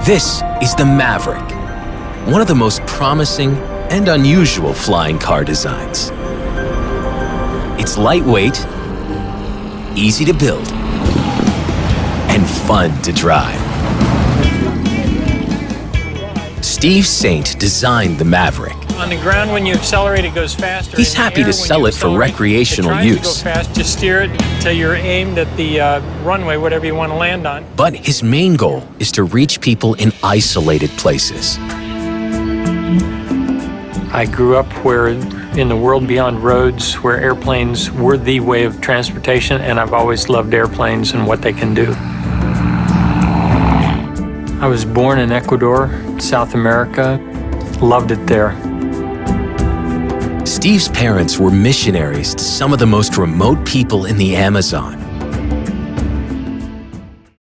This is the Maverick, one of the most promising and unusual flying car designs. It's lightweight, easy to build, and fun to drive. Steve Saint designed the Maverick. On the ground, when you accelerate, it goes faster. He's happy to sell it for recreational use. It tries to go fast. Just steer it until you're aimed at the runway, whatever you want to land on. But his main goal is to reach people in isolated places. I grew up in the world beyond roads, where airplanes were the way of transportation, and I've always loved airplanes and what they can do. I was born in Ecuador, South America. Loved it there. Steve's parents were missionaries to some of the most remote people in the Amazon.